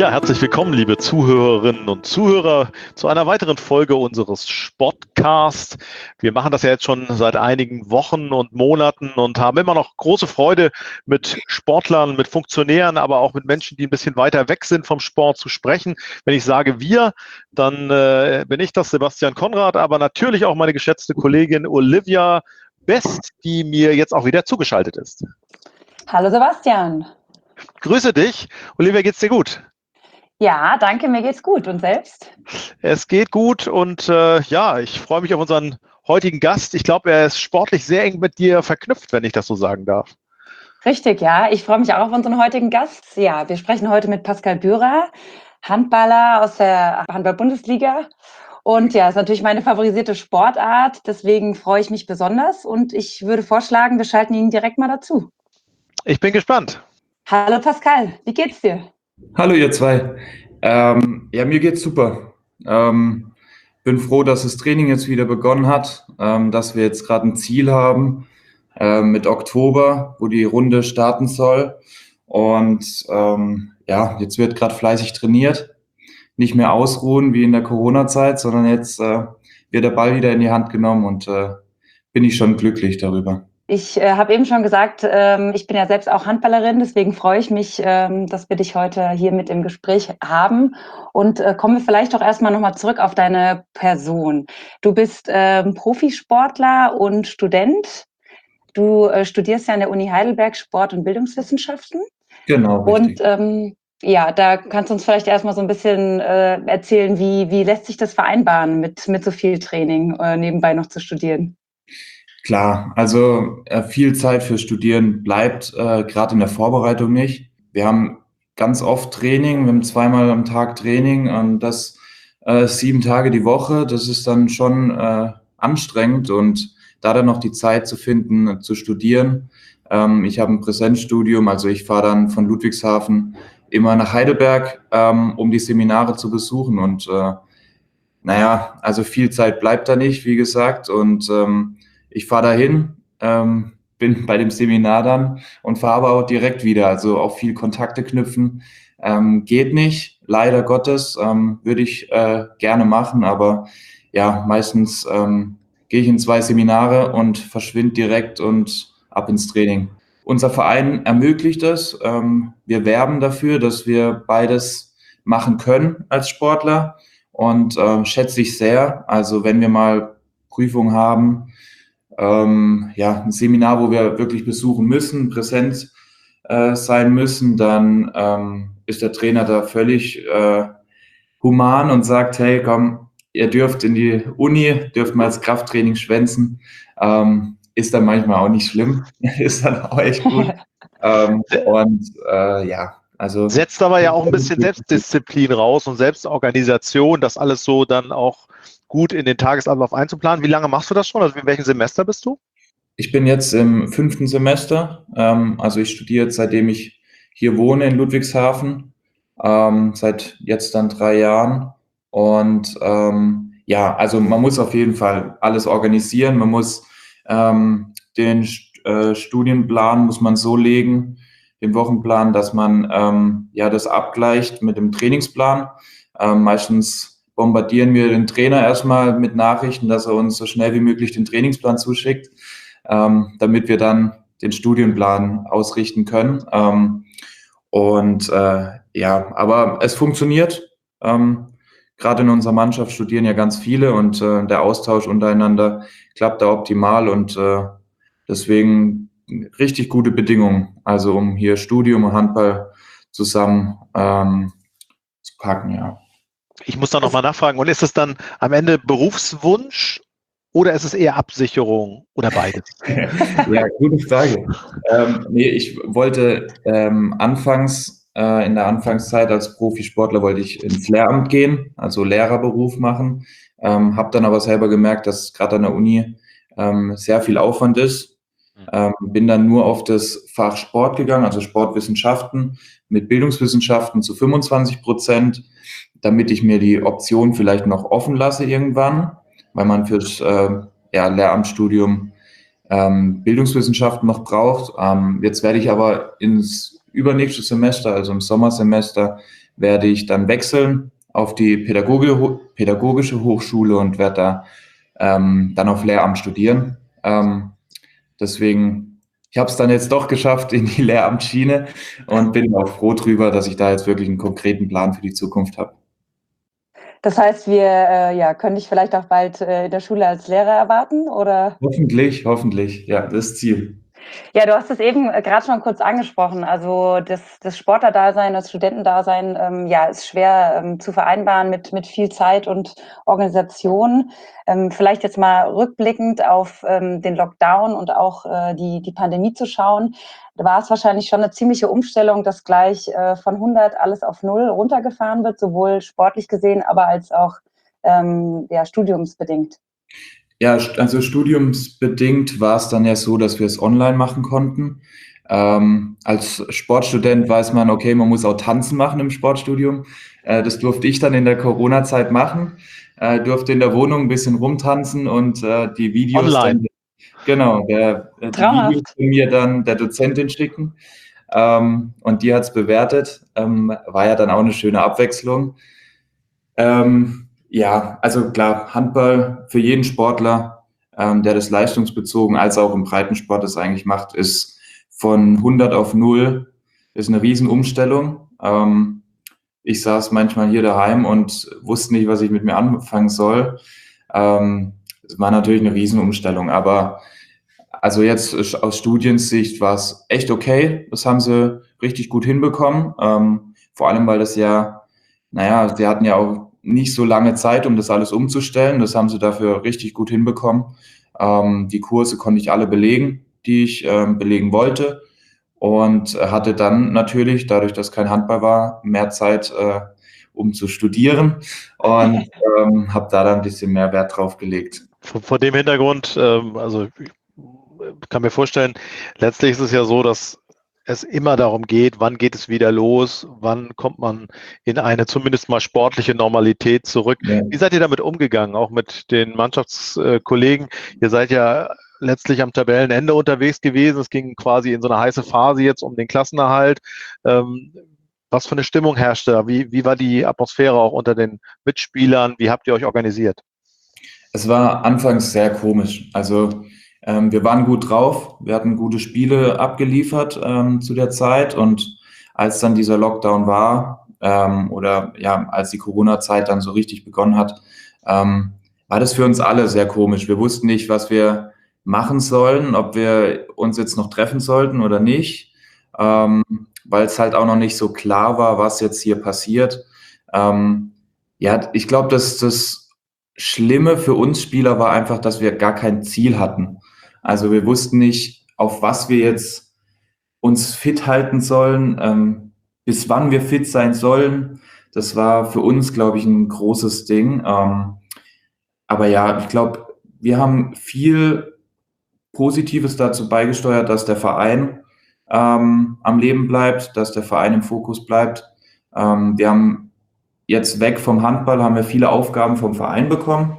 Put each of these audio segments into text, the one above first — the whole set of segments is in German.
Ja, herzlich willkommen, liebe Zuhörerinnen und Zuhörer, zu einer weiteren Folge unseres Sportcasts. Wir machen das ja jetzt schon seit einigen Wochen und Monaten und haben immer noch große Freude, mit Sportlern, mit Funktionären, aber auch mit Menschen, die ein bisschen weiter weg sind vom Sport, zu sprechen. Wenn ich sage wir, dann bin ich das, Sebastian Konrad, aber natürlich auch meine geschätzte Kollegin Olivia Best, die mir jetzt auch wieder zugeschaltet ist. Hallo Sebastian. Grüße dich. Olivia, geht's dir gut? Ja, danke, mir geht's gut. Und selbst? Es geht gut und ja, ich freue mich auf unseren heutigen Gast. Ich glaube, er ist sportlich sehr eng mit dir verknüpft, wenn ich das so sagen darf. Richtig, ja. Ich freue mich auch auf unseren heutigen Gast. Ja, wir sprechen heute mit Pascal Bührer, Handballer aus der Handball-Bundesliga. Und ja, ist natürlich meine favorisierte Sportart. Deswegen freue ich mich besonders. Und ich würde vorschlagen, wir schalten ihn direkt mal dazu. Ich bin gespannt. Hallo Pascal, wie geht's dir? Hallo ihr zwei. Ja, mir geht's super. Bin froh, dass das Training jetzt wieder begonnen hat, dass wir jetzt gerade ein Ziel haben mit Oktober, wo die Runde starten soll. Und ja, jetzt wird gerade fleißig trainiert. Nicht mehr ausruhen wie in der Corona-Zeit, sondern jetzt wird der Ball wieder in die Hand genommen und bin ich schon glücklich darüber. Ich habe eben schon gesagt, ich bin ja selbst auch Handballerin, deswegen freue ich mich, dass wir dich heute hier mit im Gespräch haben. Und kommen wir vielleicht doch erstmal nochmal zurück auf deine Person. Du bist Profisportler und Student. Du studierst ja an der Uni Heidelberg Sport- und Bildungswissenschaften. Genau, richtig. Und ja, da kannst du uns vielleicht erstmal so ein bisschen erzählen, wie lässt sich das vereinbaren, mit so viel Training nebenbei noch zu studieren? Klar, also viel Zeit für Studieren bleibt gerade in der Vorbereitung nicht. Wir haben ganz oft Training, wir haben zweimal am Tag Training und das 7 Tage die Woche. Das ist dann schon anstrengend und da dann noch die Zeit zu finden, zu studieren. Ich habe ein Präsenzstudium, also ich fahre dann von Ludwigshafen immer nach Heidelberg, um die Seminare zu besuchen und naja, also viel Zeit bleibt da nicht, wie gesagt, und ich fahre dahin, bin bei dem Seminar dann und fahre aber auch direkt wieder, also auch viel Kontakte knüpfen. Geht nicht, leider Gottes, würde ich gerne machen, aber ja, meistens gehe ich in 2 Seminare und verschwinde direkt und ab ins Training. Unser Verein ermöglicht es. Wir werben dafür, dass wir beides machen können als Sportler und schätze ich sehr. Also wenn wir mal Prüfungen haben, ja, ein Seminar, wo wir wirklich besuchen müssen, präsent sein müssen, dann ist der Trainer da völlig human und sagt, hey, komm, ihr dürft in die Uni, dürft mal das Krafttraining schwänzen. Ist dann manchmal auch nicht schlimm, ist dann auch echt gut. Ja, also setzt aber ja auch ein bisschen Selbstdisziplin raus und Selbstorganisation, das alles so dann auch gut in den Tagesablauf einzuplanen. Wie lange machst du das schon? Also in welchem Semester bist du? Ich bin jetzt im 5. Semester. Also ich studiere jetzt, seitdem ich hier wohne in Ludwigshafen, seit jetzt dann 3 Jahren. Und ja, also man muss auf jeden Fall alles organisieren. Man muss den Studienplan muss man so legen, den Wochenplan, dass man ja das abgleicht mit dem Trainingsplan. Meistens bombardieren wir den Trainer erstmal mit Nachrichten, dass er uns so schnell wie möglich den Trainingsplan zuschickt, damit wir dann den Studienplan ausrichten können. Ja, aber es funktioniert. Gerade in unserer Mannschaft studieren ja ganz viele und der Austausch untereinander klappt da optimal und deswegen richtig gute Bedingungen, also um hier Studium und Handball zusammen zu packen, ja. Ich muss da nochmal nachfragen. Und ist es dann am Ende Berufswunsch oder ist es eher Absicherung oder beides? Ja, gute Frage. Nee, ich wollte anfangs, in der Anfangszeit als Profisportler wollte ich ins Lehramt gehen, also Lehrerberuf machen. Habe dann aber selber gemerkt, dass gerade an der Uni sehr viel Aufwand ist. Bin dann nur auf das Fach Sport gegangen, also Sportwissenschaften mit Bildungswissenschaften zu 25%, damit ich mir die Option vielleicht noch offen lasse irgendwann, weil man fürs Lehramtsstudium Bildungswissenschaften noch braucht. Jetzt werde ich aber ins übernächste Semester, also im Sommersemester, werde ich dann wechseln auf die pädagogische Hochschule und werde da dann auf Lehramt studieren. Deswegen, ich habe es dann jetzt doch geschafft in die Lehramtsschiene und bin auch froh drüber, dass ich da jetzt wirklich einen konkreten Plan für die Zukunft habe. Das heißt, wir können dich vielleicht auch bald in der Schule als Lehrer erwarten, oder? Hoffentlich, ja, das Ziel. Ja, du hast es eben gerade schon kurz angesprochen. Also das Sportlerdasein, das Studentendasein, ist schwer zu vereinbaren mit viel Zeit und Organisation. Vielleicht jetzt mal rückblickend auf den Lockdown und auch die Pandemie zu schauen. Da war es wahrscheinlich schon eine ziemliche Umstellung, dass gleich von 100 alles auf 0 runtergefahren wird, sowohl sportlich gesehen, aber als auch studiumsbedingt. Ja, also studiumsbedingt war es dann ja so, dass wir es online machen konnten. Als Sportstudent weiß man, okay, man muss auch Tanzen machen im Sportstudium. Das durfte ich dann in der Corona-Zeit machen. Durfte in der Wohnung ein bisschen rumtanzen und die Videos Online. Genau, die Videos von mir dann der Dozentin schicken. Und die hat es bewertet. War ja dann auch eine schöne Abwechslung. Ja, also klar, Handball für jeden Sportler, der das leistungsbezogen als auch im Breitensport das eigentlich macht, ist von 100 auf 0, ist eine Riesenumstellung. Ich saß manchmal hier daheim und wusste nicht, was ich mit mir anfangen soll. Es war natürlich eine Riesenumstellung, aber also jetzt aus Studiensicht war es echt okay. Das haben sie richtig gut hinbekommen. Vor allem, weil das ja, sie hatten ja auch nicht so lange Zeit, um das alles umzustellen. Das haben sie dafür richtig gut hinbekommen. Die Kurse konnte ich alle belegen, die ich belegen wollte. Und hatte dann natürlich, dadurch, dass kein Handball war, mehr Zeit, um zu studieren. Und habe da dann ein bisschen mehr Wert drauf gelegt. Vor dem Hintergrund, also ich kann mir vorstellen, letztlich ist es ja so, dass es immer darum geht, wann geht es wieder los, wann kommt man in eine zumindest mal sportliche Normalität zurück. Ja. Wie seid ihr damit umgegangen, auch mit den Mannschaftskollegen? Ihr seid ja letztlich am Tabellenende unterwegs gewesen. Es ging quasi in so eine heiße Phase jetzt um den Klassenerhalt. Was für eine Stimmung herrschte da? Wie war die Atmosphäre auch unter den Mitspielern? Wie habt ihr euch organisiert? Es war anfangs sehr komisch. Also wir waren gut drauf, wir hatten gute Spiele abgeliefert zu der Zeit, und als dann dieser Lockdown war als die Corona-Zeit dann so richtig begonnen hat, war das für uns alle sehr komisch. Wir wussten nicht, was wir machen sollen, ob wir uns jetzt noch treffen sollten oder nicht, weil es halt auch noch nicht so klar war, was jetzt hier passiert. Ich glaube, dass das Schlimme für uns Spieler war einfach, dass wir gar kein Ziel hatten. Also wir wussten nicht, auf was wir jetzt uns fit halten sollen, bis wann wir fit sein sollen. Das war für uns, glaube ich, ein großes Ding. Aber ja, ich glaube, wir haben viel Positives dazu beigesteuert, dass der Verein am Leben bleibt, dass der Verein im Fokus bleibt. Wir haben jetzt weg vom Handball, haben wir viele Aufgaben vom Verein bekommen.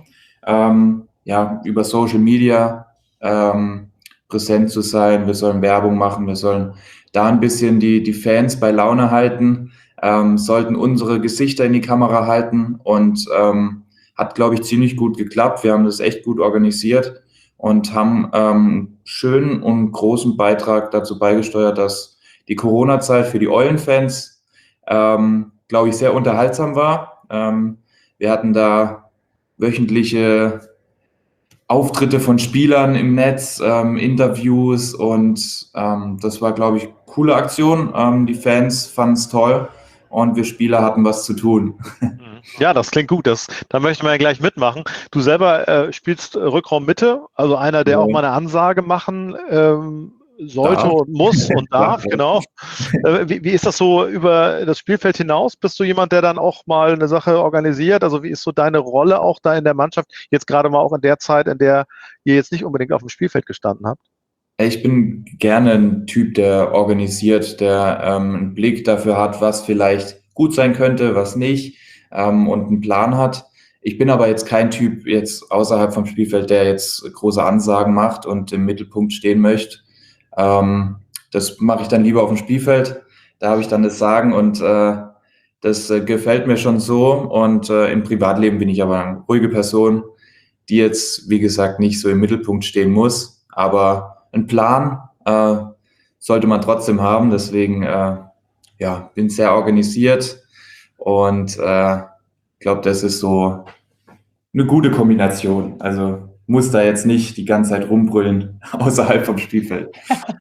Über Social Media präsent zu sein, wir sollen Werbung machen, wir sollen da ein bisschen die Fans bei Laune halten, sollten unsere Gesichter in die Kamera halten, und hat, glaube ich, ziemlich gut geklappt. Wir haben das echt gut organisiert und haben schönen und großen Beitrag dazu beigesteuert, dass die Corona-Zeit für die Eulen-Fans, glaube ich, sehr unterhaltsam war. Wir hatten da wöchentliche Auftritte von Spielern im Netz, Interviews, und das war, glaube ich, coole Aktion. Die Fans fanden es toll und wir Spieler hatten was zu tun. Ja, das klingt gut. Da möchten wir ja gleich mitmachen. Du selber spielst Rückraum Mitte, also einer, der auch mal eine Ansage machen sollte und muss und darf, genau. Wie ist das so über das Spielfeld hinaus? Bist du jemand, der dann auch mal eine Sache organisiert? Also wie ist so deine Rolle auch da in der Mannschaft, jetzt gerade mal auch in der Zeit, in der ihr jetzt nicht unbedingt auf dem Spielfeld gestanden habt? Ich bin gerne ein Typ, der organisiert, der einen Blick dafür hat, was vielleicht gut sein könnte, was nicht, und einen Plan hat. Ich bin aber jetzt kein Typ jetzt außerhalb vom Spielfeld, der jetzt große Ansagen macht und im Mittelpunkt stehen möchte. Das mache ich dann lieber auf dem Spielfeld. Da habe ich dann das Sagen, und da Das gefällt mir schon so und im Privatleben bin ich aber eine ruhige Person, die jetzt, wie gesagt, nicht so im Mittelpunkt stehen muss. Aber einen Plan sollte man trotzdem haben. Deswegen ja, bin sehr organisiert und glaube, das ist so eine gute Kombination. Also muss da jetzt nicht die ganze Zeit rumbrüllen außerhalb vom Spielfeld.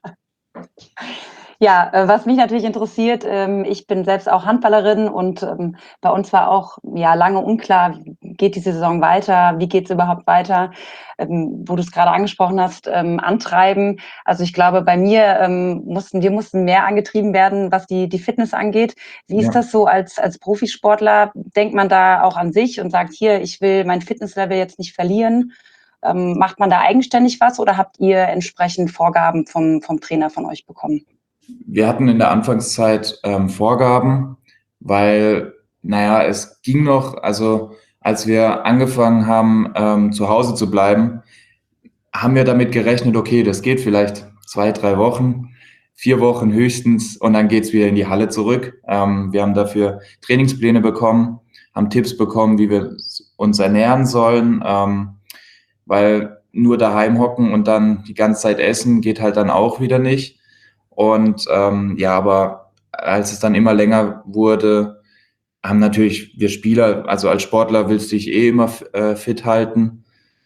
Ja, was mich natürlich interessiert, ich bin selbst auch Handballerin und bei uns war auch ja lange unklar, geht die Saison weiter, wie geht es überhaupt weiter, wo du es gerade angesprochen hast, antreiben. Also ich glaube, bei mir wir mussten mehr angetrieben werden, was die Fitness angeht. Wie ist das so als Profisportler? Denkt man da auch an sich und sagt, hier, ich will mein Fitnesslevel jetzt nicht verlieren? Macht man da eigenständig was oder habt ihr entsprechend Vorgaben vom Trainer von euch bekommen? Wir hatten in der Anfangszeit Vorgaben, weil, naja, es ging noch, also als wir angefangen haben, zu Hause zu bleiben, haben wir damit gerechnet, okay, das geht vielleicht 2, 3 Wochen, 4 Wochen höchstens und dann geht's wieder in die Halle zurück. Wir haben dafür Trainingspläne bekommen, haben Tipps bekommen, wie wir uns ernähren sollen, weil nur daheim hocken und dann die ganze Zeit essen geht halt dann auch wieder nicht. Und ja, aber als es dann immer länger wurde, haben natürlich wir Spieler, also als Sportler willst du dich eh immer fit halten.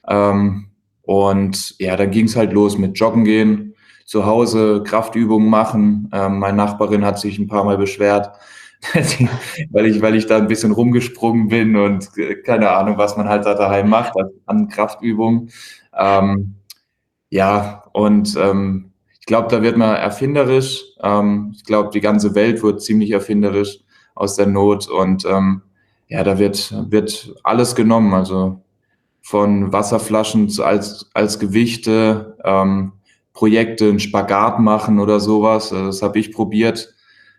Und ja, dann ging es halt los mit Joggen gehen, zu Hause Kraftübungen machen. Meine Nachbarin hat sich ein paar Mal beschwert, weil ich da ein bisschen rumgesprungen bin und keine Ahnung, was man halt da daheim macht an Kraftübungen. Ja, und ich glaube, da wird man erfinderisch. Ich glaube, die ganze Welt wird ziemlich erfinderisch aus der Not. Und ja, da wird alles genommen. Also von Wasserflaschen als Gewichte, Projekte, einen Spagat machen oder sowas. Das habe ich probiert.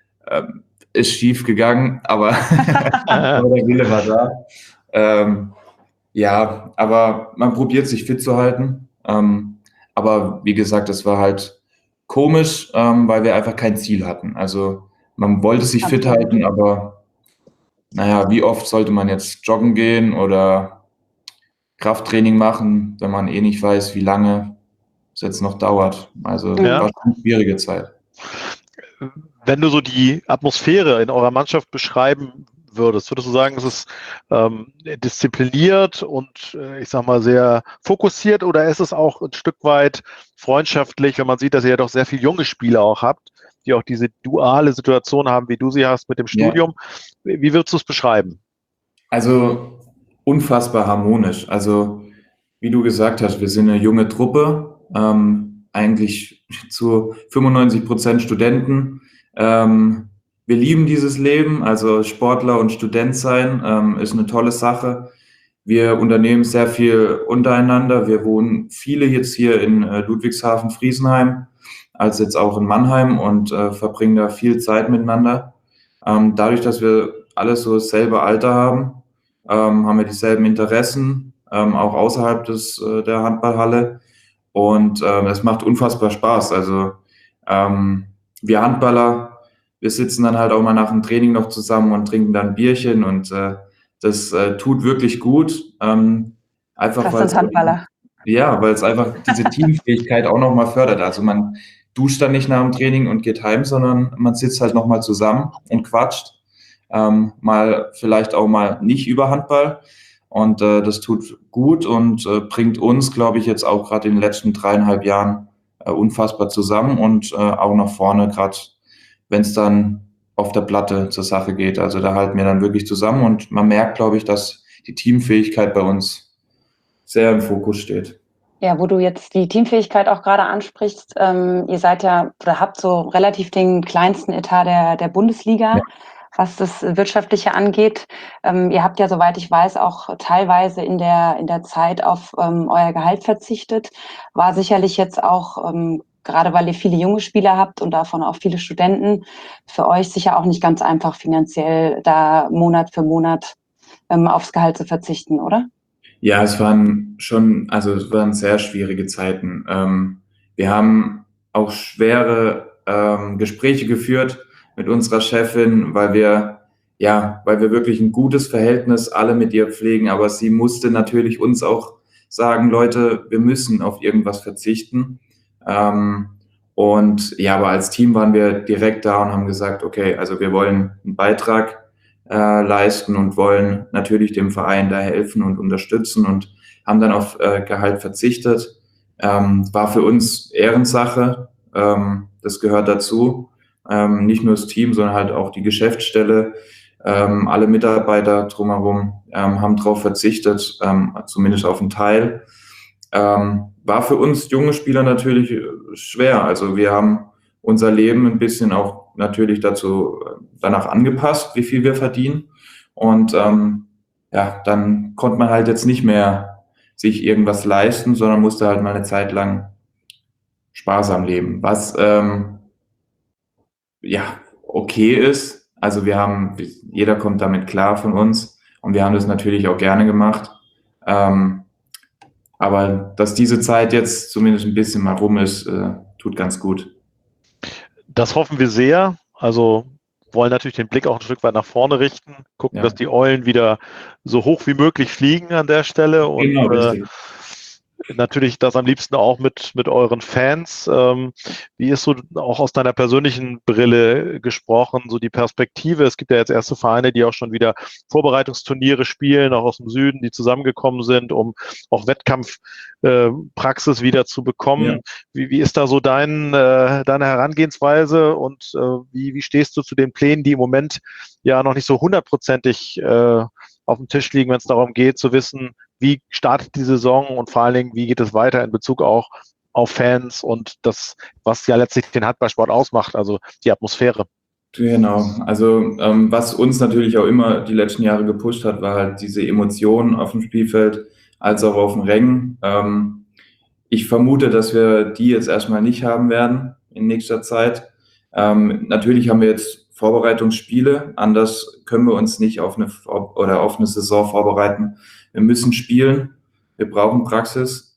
Ist schief gegangen, aber, aber der Wille war da. Ja, aber man probiert sich fit zu halten. Aber wie gesagt, das war halt komisch, weil wir einfach kein Ziel hatten. Also man wollte sich fit halten, aber naja, wie oft sollte man jetzt joggen gehen oder Krafttraining machen, wenn man eh nicht weiß, wie lange es jetzt noch dauert. Also war schon eine schwierige Zeit. Wenn du so die Atmosphäre in eurer Mannschaft beschreiben würdest du sagen, es ist diszipliniert und ich sag mal sehr fokussiert oder ist es auch ein Stück weit freundschaftlich, wenn man sieht, dass ihr ja doch sehr viele junge Spieler auch habt, die auch diese duale Situation haben, wie du sie hast mit dem Studium. Ja. Wie würdest du es beschreiben? Also unfassbar harmonisch. Also wie du gesagt hast, wir sind eine junge Truppe, eigentlich zu 95% Studenten. Wir lieben dieses Leben, also Sportler und Student sein ist eine tolle Sache. Wir unternehmen sehr viel untereinander. Wir wohnen viele jetzt hier in Ludwigshafen-Friesenheim, als jetzt auch in Mannheim und verbringen da viel Zeit miteinander. Dadurch, dass wir alle so dasselbe Alter haben, haben wir dieselben Interessen, auch außerhalb der Handballhalle. Und es macht unfassbar Spaß. Also wir Handballer, wir sitzen dann halt auch mal nach dem Training noch zusammen und trinken dann ein Bierchen und das tut wirklich gut. Einfach weil es einfach diese Teamfähigkeit auch nochmal fördert. Also man duscht dann nicht nach dem Training und geht heim, sondern man sitzt halt nochmal zusammen und quatscht. Mal vielleicht auch mal nicht über Handball. Und das tut gut und bringt uns, glaube ich, jetzt auch gerade in den letzten 3,5 Jahren unfassbar zusammen und auch nach vorne, gerade wenn es dann auf der Platte zur Sache geht. Also da halten wir dann wirklich zusammen und man merkt, glaube ich, dass die Teamfähigkeit bei uns sehr im Fokus steht. Ja, wo du jetzt die Teamfähigkeit auch gerade ansprichst, ihr seid ja oder habt so relativ den kleinsten Etat der Bundesliga. Ja. Was das Wirtschaftliche angeht. Ihr habt ja, soweit ich weiß, auch teilweise in der Zeit auf euer Gehalt verzichtet. War sicherlich jetzt auch, gerade weil ihr viele junge Spieler habt und davon auch viele Studenten, für euch sicher auch nicht ganz einfach finanziell da Monat für Monat aufs Gehalt zu verzichten, oder? Ja, es waren sehr schwierige Zeiten. Wir haben auch schwere Gespräche geführt mit unserer Chefin, weil wir ja, weil wir wirklich ein gutes Verhältnis alle mit ihr pflegen, aber sie musste natürlich uns auch sagen, Leute, wir müssen auf irgendwas verzichten. Und ja, aber als Team waren wir direkt da und haben gesagt, okay, also wir wollen einen Beitrag leisten und wollen natürlich dem Verein da helfen und unterstützen und haben dann auf Gehalt verzichtet. War für uns Ehrensache, das gehört dazu. Nicht nur das Team, sondern halt auch die Geschäftsstelle, alle Mitarbeiter drumherum haben darauf verzichtet, zumindest auf einen Teil. War für uns junge Spieler natürlich schwer. Also wir haben unser Leben ein bisschen auch natürlich danach angepasst, wie viel wir verdienen. Und ja, dann konnte man halt jetzt nicht mehr sich irgendwas leisten, sondern musste halt mal eine Zeit lang sparsam leben. Was ja okay ist. Also jeder kommt damit klar von uns und wir haben das natürlich auch gerne gemacht. Aber dass diese Zeit jetzt zumindest ein bisschen mal rum ist, tut ganz gut. Das hoffen wir sehr. Also wollen natürlich den Blick auch ein Stück weit nach vorne richten, gucken, dass die Eulen wieder so hoch wie möglich fliegen an der Stelle und genau, richtig. Natürlich das am liebsten auch mit euren Fans. Wie ist so auch aus deiner persönlichen Brille gesprochen, so die Perspektive? Es gibt ja jetzt erste Vereine, die auch schon wieder Vorbereitungsturniere spielen, auch aus dem Süden, die zusammengekommen sind, um auch Wettkampfpraxis wieder zu bekommen. Ja. Wie ist da so deine Herangehensweise und wie stehst du zu den Plänen, die im Moment ja noch nicht so hundertprozentig auf dem Tisch liegen, wenn es darum geht, zu wissen, wie startet die Saison und vor allen Dingen, wie geht es weiter in Bezug auch auf Fans und das, was ja letztlich den Handballsport ausmacht, also die Atmosphäre. Genau, also was uns natürlich auch immer die letzten Jahre gepusht hat, war halt diese Emotionen auf dem Spielfeld als auch auf den Rängen. Ich vermute, dass wir die jetzt erstmal nicht haben werden in nächster Zeit. Natürlich haben wir jetzt Vorbereitungsspiele, anders können wir uns nicht auf eine Saison vorbereiten. Wir müssen spielen, wir brauchen Praxis.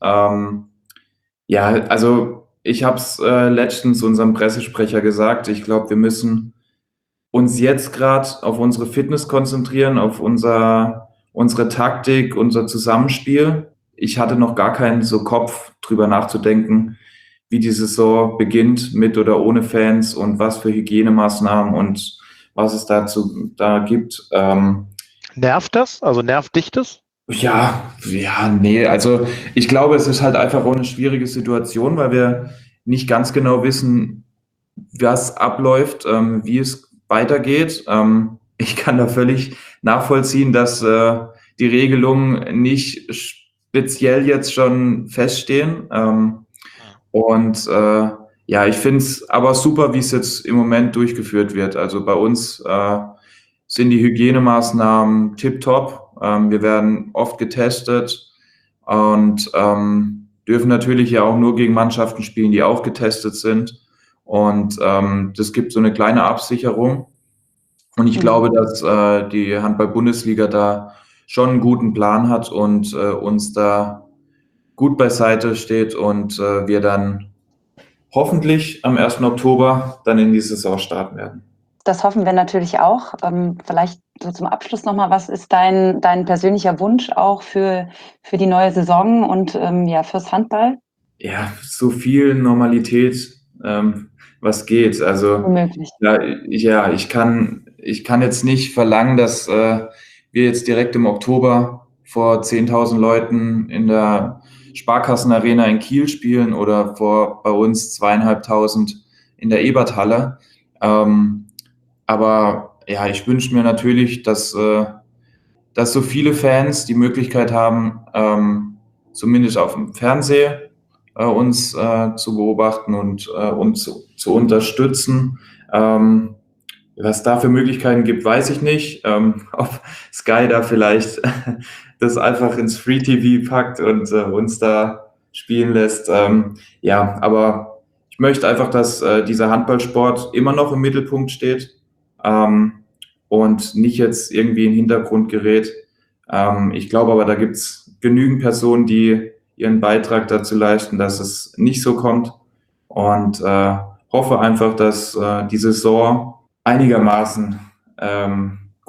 Ja, also ich habe es letztens unserem Pressesprecher gesagt, ich glaube, wir müssen uns jetzt gerade auf unsere Fitness konzentrieren, auf unsere Taktik, unser Zusammenspiel. Ich hatte noch gar keinen so Kopf, drüber nachzudenken, wie die Saison beginnt, mit oder ohne Fans und was für Hygienemaßnahmen und was es da gibt. Nervt das? Also nervt dich das? Ja, nee, also ich glaube, es ist halt einfach auch eine schwierige Situation, weil wir nicht ganz genau wissen, was abläuft, wie es weitergeht. Ich kann da völlig nachvollziehen, dass die Regelungen nicht speziell jetzt schon feststehen. Und ja, ich finde es aber super, wie es jetzt im Moment durchgeführt wird. Also bei uns sind die Hygienemaßnahmen tipptopp. Wir werden oft getestet und dürfen natürlich ja auch nur gegen Mannschaften spielen, die auch getestet sind. Und das gibt so eine kleine Absicherung. Und ich glaube, dass die Handball-Bundesliga da schon einen guten Plan hat und uns da gut beiseite steht und wir dann hoffentlich am 1. Oktober dann in die Saison starten werden. Das hoffen wir natürlich auch. Vielleicht so zum Abschluss nochmal, was ist dein persönlicher Wunsch auch für die neue Saison und ja, fürs Handball? Ja, so viel Normalität, was geht. Also unmöglich. Ja, ich kann jetzt nicht verlangen, dass wir jetzt direkt im Oktober vor 10.000 Leuten in der Sparkassenarena in Kiel spielen oder vor bei uns 2.500 in der Eberthalle. Aber ja, ich wünsche mir natürlich, dass so viele Fans die Möglichkeit haben, zumindest auf dem Fernseher uns zu beobachten und uns zu unterstützen. Was da für Möglichkeiten gibt, weiß ich nicht. Ob Sky da vielleicht das einfach ins Free TV packt und uns da spielen lässt. Ja, aber ich möchte einfach, dass dieser Handballsport immer noch im Mittelpunkt steht und nicht jetzt irgendwie in den Hintergrund gerät. Ich glaube aber, da gibt es genügend Personen, die ihren Beitrag dazu leisten, dass es nicht so kommt und hoffe einfach, dass die Saison einigermaßen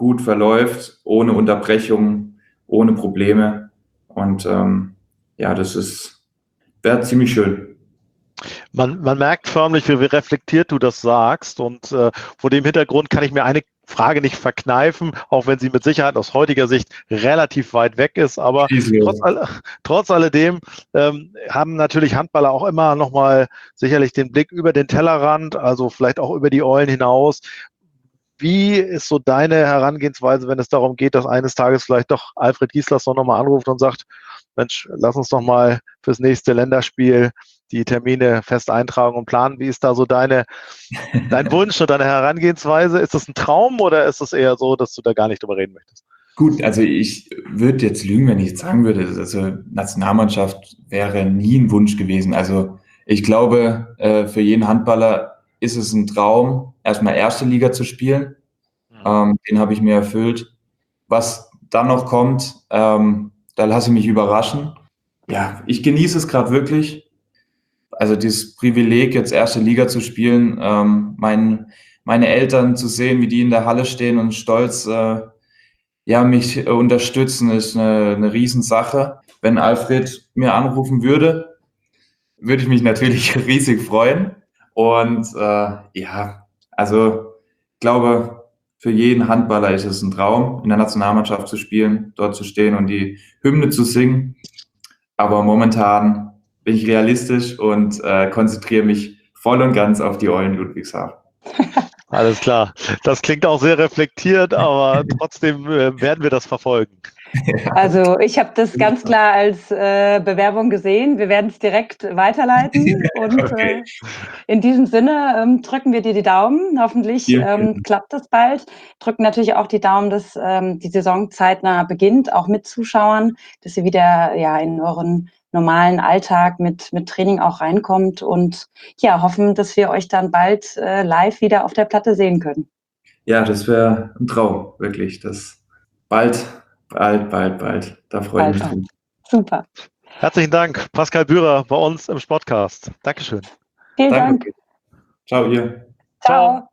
gut verläuft, ohne Unterbrechung, ohne Probleme. Und ja, das wäre ziemlich schön. Man merkt förmlich, wie reflektiert du das sagst. Und vor dem Hintergrund kann ich mir eine Frage nicht verkneifen, auch wenn sie mit Sicherheit aus heutiger Sicht relativ weit weg ist. Aber trotz alledem haben natürlich Handballer auch immer nochmal sicherlich den Blick über den Tellerrand, also vielleicht auch über die Eulen hinaus. Wie ist so deine Herangehensweise, wenn es darum geht, dass eines Tages vielleicht doch Alfred Gislason nochmal anruft und sagt, Mensch, lass uns doch mal fürs nächste Länderspiel die Termine fest eintragen und planen. Wie ist da so dein Wunsch und deine Herangehensweise? Ist das ein Traum oder ist es eher so, dass du da gar nicht drüber reden möchtest? Gut, also ich würde jetzt lügen, wenn ich jetzt sagen würde, also Nationalmannschaft wäre nie ein Wunsch gewesen. Also ich glaube, für jeden Handballer ist es ein Traum, erstmal erste Liga zu spielen. Den habe ich mir erfüllt. Was dann noch kommt, da lasse ich mich überraschen. Ja, ich genieße es gerade wirklich. Also dieses Privileg, jetzt erste Liga zu spielen, meine Eltern zu sehen, wie die in der Halle stehen und stolz mich unterstützen, ist eine Riesensache. Wenn Alfred mir anrufen würde, würde ich mich natürlich riesig freuen. Und also ich glaube, für jeden Handballer ist es ein Traum, in der Nationalmannschaft zu spielen, dort zu stehen und die Hymne zu singen. Aber momentan bin ich realistisch und konzentriere mich voll und ganz auf die Eulen Ludwigshafen. Alles klar. Das klingt auch sehr reflektiert, aber trotzdem werden wir das verfolgen. Also ich habe das ganz klar als Bewerbung gesehen. Wir werden es direkt weiterleiten. Und in diesem Sinne drücken wir dir die Daumen. Hoffentlich klappt das bald. Drücken natürlich auch die Daumen, dass die Saison zeitnah beginnt, auch mit Zuschauern, dass ihr wieder in euren normalen Alltag mit Training auch reinkommt und ja, hoffen, dass wir euch dann bald live wieder auf der Platte sehen können. Ja, das wäre ein Traum, wirklich. Das bald. Da freue ich mich drauf. Super. Herzlichen Dank, Pascal Bührer bei uns im Sportcast. Dankeschön. Vielen Dank. Ciao, ihr. Ciao.